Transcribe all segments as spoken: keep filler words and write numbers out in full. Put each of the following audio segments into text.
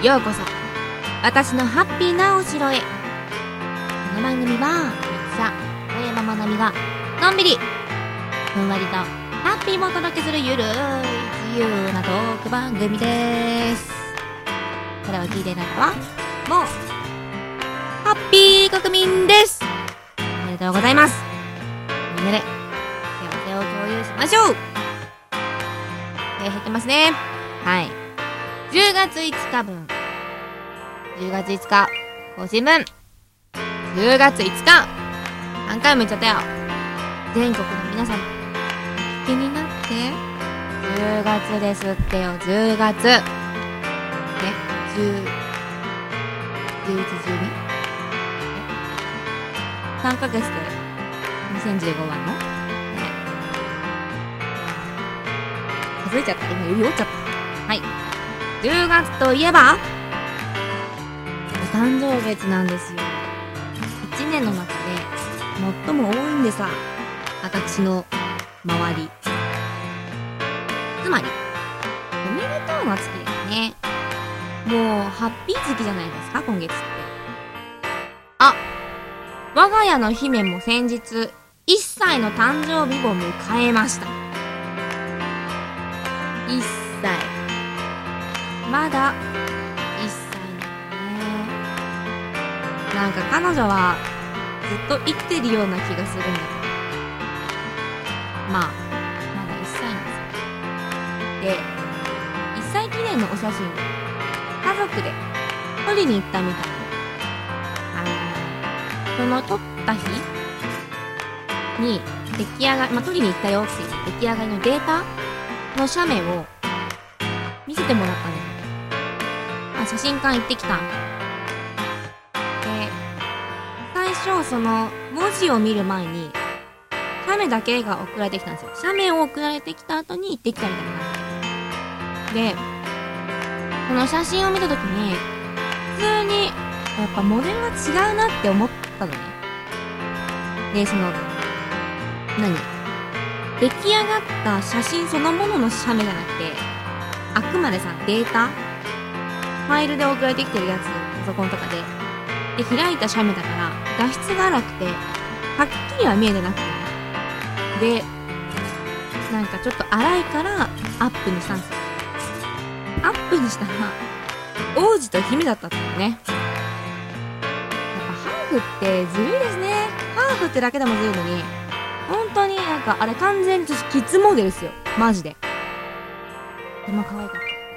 ようこそ私のハッピーなお城へ。この番組は役者小山まなみがのんびりふんわりとハッピーをお届けするゆるい自由なトーク番組です。これを聞いていた方はもうハッピー国民です。おめでとうございます。みんなで幸せを共有しましょう。手減ってますね。はい、じゅうがついつかぶん、じゅうがついつか更新分、じゅうがついつか何回も言っちゃったよ。全国の皆様気になってじゅうがつですってよ。じゅうがつね、じゅう、じゅういち、じゅうにさんかげつでにせんじゅうごわんの、ね、数えちゃった。今指折っちゃった。はい、じゅうがつといえばお誕生月なんですよ。いちねんの中で最も多いんでさ、私の周り。つまりおめでとうの月ですね。もうハッピー月じゃないですか、今月って。あ、我が家の姫も先日いっさいの誕生日を迎えました。いっさい、まだいっさいなのね。なんか彼女はずっと生きてるような気がするんだけど、まあまだいっさいなんですよ。で、いっさい記念のお写真家族で撮りに行ったみたいで、あのー、その撮った日に出来上がり、まあ、撮りに行ったよっていう出来上がりのデータの写メを見せてもらったんですよ。あ、写真館行ってきた。で、最初その文字を見る前に写メだけが送られてきたんですよ。写メを送られてきた後に行ってきたみたいな感じで、この写真を見たときに普通にやっぱモデルは違うなって思ったのね。で、その何出来上がった写真そのものの写メじゃなくて、あくまでさ、データファイルで送られてきてるやつ、パソコンとかでで開いた写メだから画質が荒くてはっきりは見えてなくて、でなんかちょっと荒いからアップにしたんですよ。アップにしたら王子と姫だったっていうね。やっぱハーフってずるいですね。ハーフってだけでもずるいのに、本当になんかあれ完全にキッズモデルですよ、マジで。でも可愛かった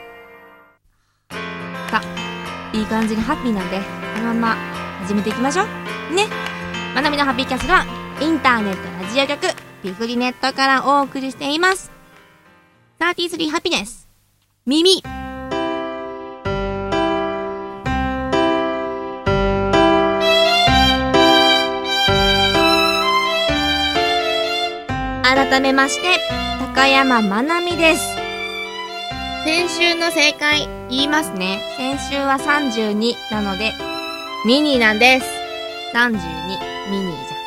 。さあ、いい感じにハッピーなんでこのまま始めていきましょうね。まなみのハッピーキャストはインターネットラジオ局ピフリネットからお送りしています。さんじゅうさんハピネス耳。改めまして高山まなみです。先週の正解言いますね。先週はさんじゅうになのでミニなんです。さんじゅうにミニじ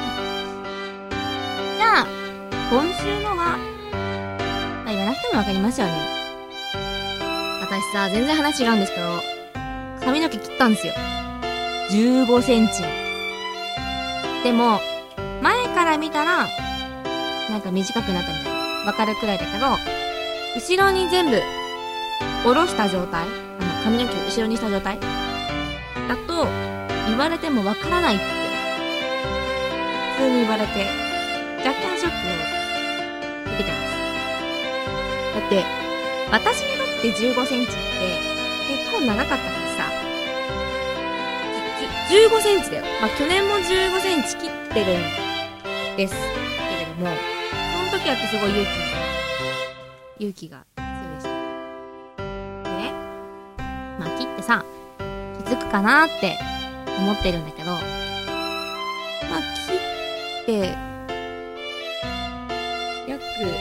ゃん。じゃあ今週のは、まあ、言わなくてもわかりますよね。私さ、全然話違うんですけど髪の毛切ったんですよ。じゅうごセンチ。でも前から見たらなんか短くなったみたいなわかるくらいだけど、後ろに全部下ろした状態、あの髪の毛を後ろにした状態だと言われてもわからないって普通に言われて若干ショックを受けてます。だって私にとってじゅうごセンチって結構長かったからさ、じゅうごセンチだよ。まあ去年もじゅうごセンチ切ってるんですけれども、その時はすごい勇気勇気が必要でした。でね、まあ切ってさ気づくかなって思ってるんだけど、まあ切って約い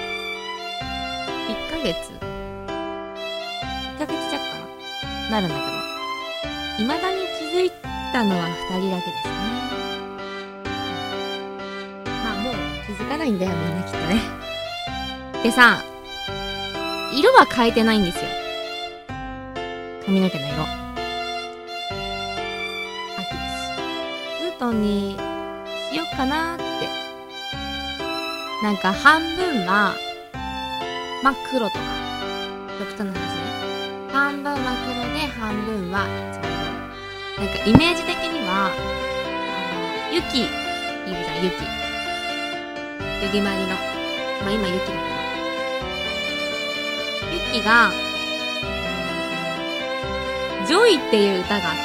っかげついっかげつ弱かななるんだけど、未だに気づいたのはふたりだけですね。まあもう気づかないんだよみんなきっとね。でさ、色は変えてないんですよ。 髪の毛の色。秋です。ツートンにしよっかなーって。なんか半分は真っ黒とか、極端な話ね。半分は黒で半分は茶色。なんかイメージ的には、あの、雪、いるじゃん、雪。雪まりの。まあ今雪だけど。雪が、ジョイっていう歌があって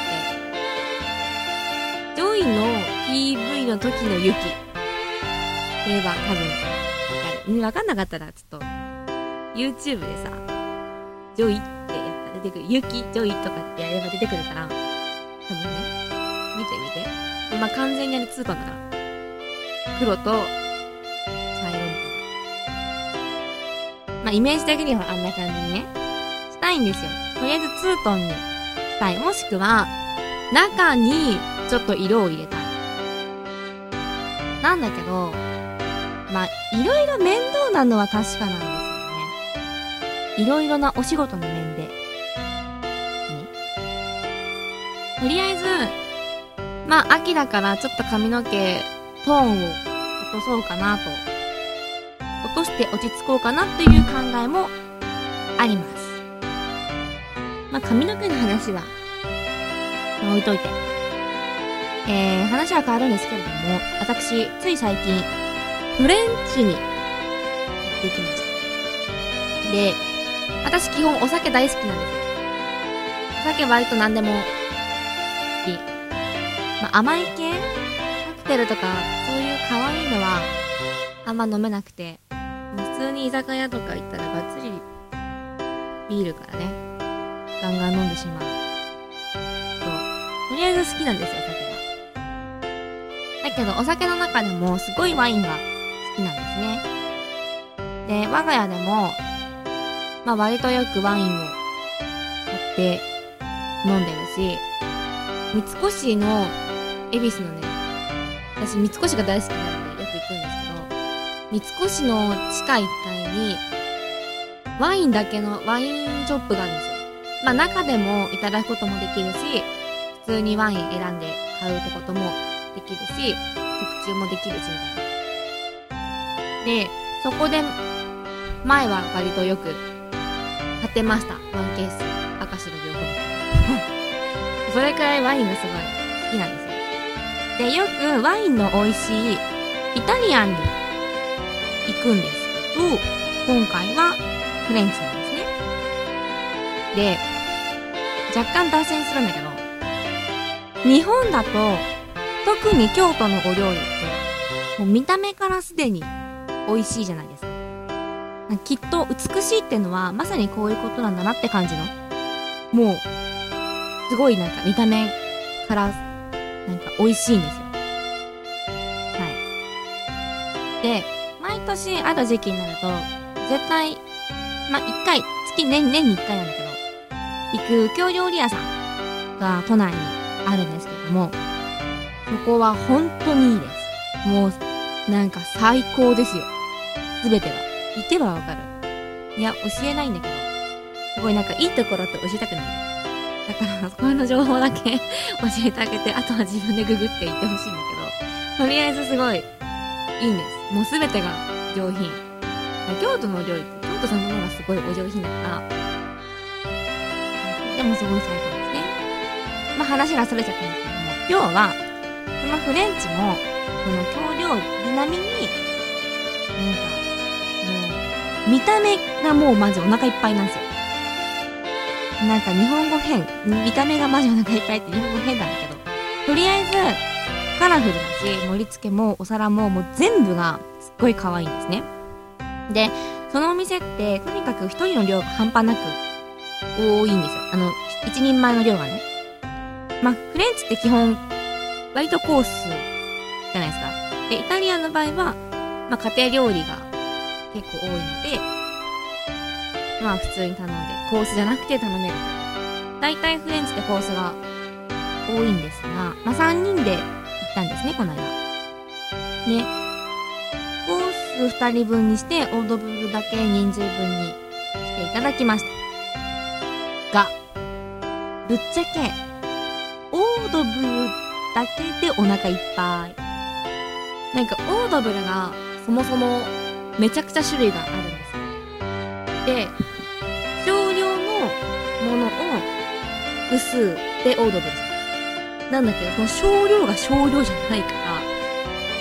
、ジョイの ピーブイ の時の雪。これは多分、わかる。わかんなかったら、ちょっと、YouTube でさ、ジョイってやったら出てくる。雪、ジョイとかってやれば出てくるから、多分ね、見てみて。まあ、完全にあれツートンだから。黒と、茶色みたいな。まあ、イメージ的にはあんな感じにね、したいんですよ。とりあえずツートンにしたい。もしくは、中にちょっと色を入れたい。なんだけど、まあ、いろいろ面倒なのは確かなんですよね。いろいろなお仕事の面で。ね。とりあえず、まあ、秋だからちょっと髪の毛、トーンを落とそうかなと。落として落ち着こうかなという考えもあります。まあ、髪の毛の話は、置いといて。えー、話は変わるんですけれども、私、つい最近、フレンチに行ってきました。で、私基本お酒大好きなんですよ。お酒割と何でも好き。まあ、甘い系カクテルとか、そういう可愛いのは、あんま飲めなくて、もう普通に居酒屋とか行ったらがっつり、ビールからね、ガンガン飲んでしまう。そう。とりあえず好きなんですよ、お酒が。だけど、お酒の中でもすごいワインが好きなんですね。で、我が家でも、まあ割とよくワインを買って飲んでるし、三越の恵比寿のね、私三越が大好きなのでよく行くんですけど、三越の地下一階にワインだけのワインショップがあるんですよ。まあ中でもいただくこともできるし、普通にワイン選んで買うってこともできるし、特注もできるしみたいな。で、そこで前は割とよく買ってました。ワンケース。赤白両方。それくらいワインがすごい好きなんですよ。で、よくワインの美味しいイタリアンに行くんですけど、今回はフレンチなんですね。で、若干脱線するんだけど、日本だと、特に京都のお料理って、もう見た目からすでに美味しいじゃないですか。きっと美しいってのはまさにこういうことなんだなって感じの、もうすごいなんか見た目からなんか美味しいんですよ。はい。で、毎年ある時期になると絶対まあ一回月年年に一回なんだけど行く京料理屋さんが都内にあるんですけども、そこは本当にいいです。もうなんか最高ですよ。すべてが。行けばわかる。いや、教えないんだけど。すごいなんかいいところって教えたくない。だから、そこの情報だけ教えてあげて、あとは自分でググって言ってほしいんだけど、とりあえずすごい、いいんです。もうすべてが上品。京都のお料理って、京都そのものがすごいお上品だから、でもすごい最高ですね。まあ話がそれちゃったんですけども、要は、そのフレンチも、この京料理並みに、なんか、見た目がもうまずお腹いっぱいなんですよ。なんか日本語変。見た目がマジお腹いっぱいって日本語変なんだけど。とりあえず、カラフルだし、盛り付けもお皿ももう全部がすっごい可愛いんですね。で、そのお店って、とにかく一人の量が半端なく多いんですよ。あの、一人前の量がね。まあ、フレンチって基本、割とコースじゃないですか。で、イタリアンの場合は、まあ家庭料理が結構多いので、まあ普通に頼んで、コースじゃなくて頼める。だいたいフレンチってコースが多いんですが、まあさんにんで行ったんですね、この間。で、コースふたりぶんにして、オードブルだけ人数分にしていただきました。が、 ぶっちゃけオードブルだけでお腹いっぱい。なんかオードブルがそもそもめちゃくちゃ種類があるんですよ。で、少量のものを複数でオードブルする。なんだけど、その少量が少量じゃないから、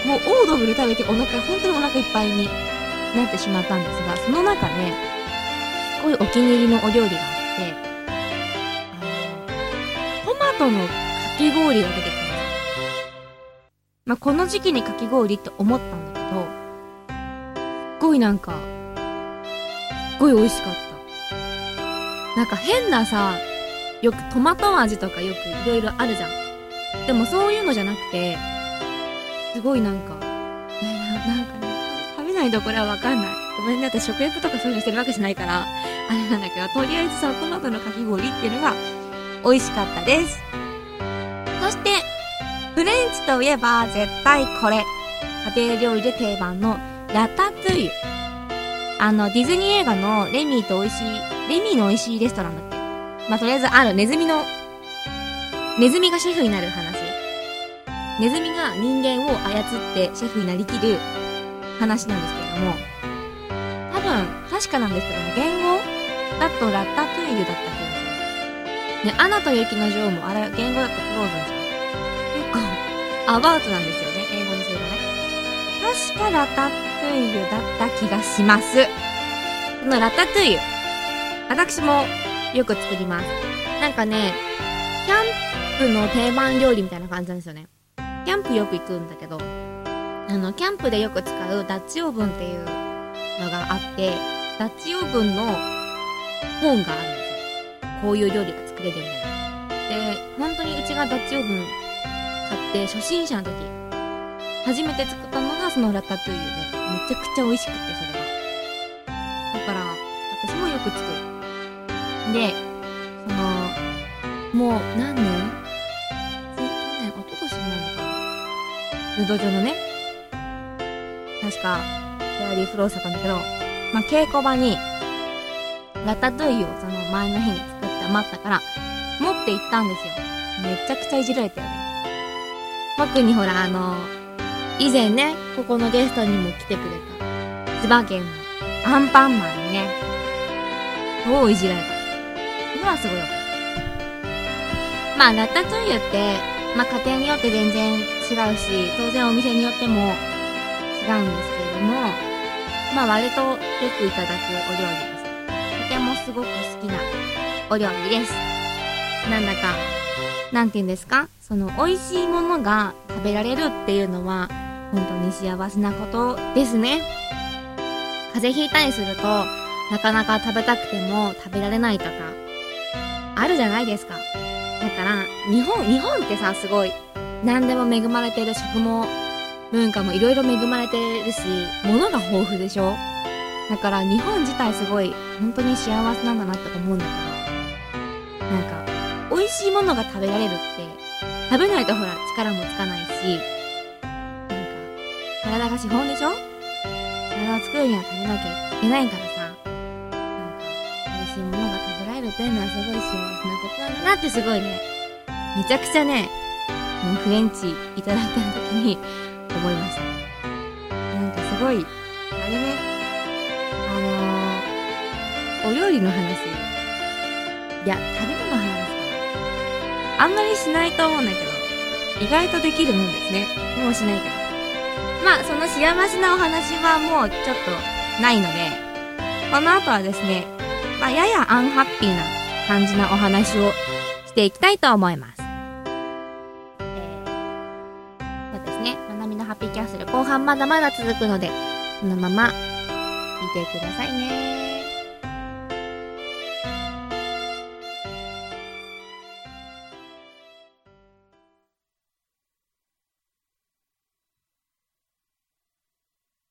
もうオードブル食べてお腹、本当にお腹いっぱいになってしまったんですが、その中で、すごいお気に入りのお料理があって、あの、トマトのかき氷が出てきたんですよ。まあ、この時期にかき氷って思ったんだけど、すっごいなんか、すっごい美味しかった。なんか変なさ、よくトマト味とかよくいろいろあるじゃん。でもそういうのじゃなくて、すごいなんか、ね、な、なんかね、食べないとこれはわかんない。ごめんね、私食欲とかそういうのしてるわけじゃないから、あれなんだけど、とりあえずそのトマトのかき氷っていうのが美味しかったです。そして、フレンチといえば絶対これ。家庭料理で定番のラタトゥイユ。あの、ディズニー映画のレミーと美味しい、レミーの美味しいレストランだっけ。まあ、とりあえずあるネズミの、ネズミがシェフになる話。ネズミが人間を操ってシェフになりきる話なんですけれども、多分、確かなんですけども、言語だとラタトゥイユだった気がする。ね、アナと雪の女王もあれ、言語だとフローズンじゃん。結構、アバウトなんですよね、英語にするとね。確かラタトゥイユだった気がします。このラタトゥイユ、私もよく作ります。なんかね、キャンプの定番料理みたいな感じなんですよね。キャンプよく行くんだけど、あの、キャンプでよく使うダッチオーブンっていうのがあって、ダッチオーブンの本があるんですよ。こういう料理が作れるみたいな。で、本当にうちがダッチオーブン買って初心者の時、初めて作ったのがそのラタトゥイユで、めちゃくちゃ美味しくって、それが。だから、私もよく作る。で、その、もう何年去年、一昨年になるのかな、ルドジョのね、確か、フェアリーフローさったんだけど、まあ、稽古場に、ラタトゥイユをその前の日に作って余ったから、持って行ったんですよ。めちゃくちゃいじられたよね。僕にほら、あの、以前ね、ここのゲストにも来てくれた、千葉県のアンパンマンにね、超いじられた。うわ、すごいよ。まあ、ラタトゥイユって、まあ、家庭によって全然違うし、当然お店によっても違うんですけれども、まあ、割とよくいただくお料理です。とてもすごく好きなお料理です。なんだか、なんて言うんですか？その、美味しいものが食べられるっていうのは、本当に幸せなことですね。風邪ひいたりすると、なかなか食べたくても食べられないとか、あるじゃないですか。だから、日本、日本ってさ、すごい、何でも恵まれてる、食も、文化もいろいろ恵まれてるし、物が豊富でしょ？だから、日本自体すごい、本当に幸せなんだなって思うんだけど、なんか、美味しいものが食べられるって、食べないとほら、力もつかないし、なんか、体が資本でしょ？体を作るには食べなきゃいけないからさ、なんか、美味しいものが食べられるっていうのはすごい幸せなことなんだなってすごいね、めちゃくちゃね、もうフレンチいただいた時に思いました。なんかすごい、あれね、あのー、お料理の話、いや、食べ物の話かな。あんまりしないと思うんだけど、意外とできるもんですね。もうしないけど。まあ、その幸せなお話はもうちょっとないので、この後はですね、まあ、ややアンハッピーな感じなお話をしていきたいと思います。えー、そうですね、まなみのハッピーキャッスル後半まだまだ続くので、そのまま聞いてくださいね。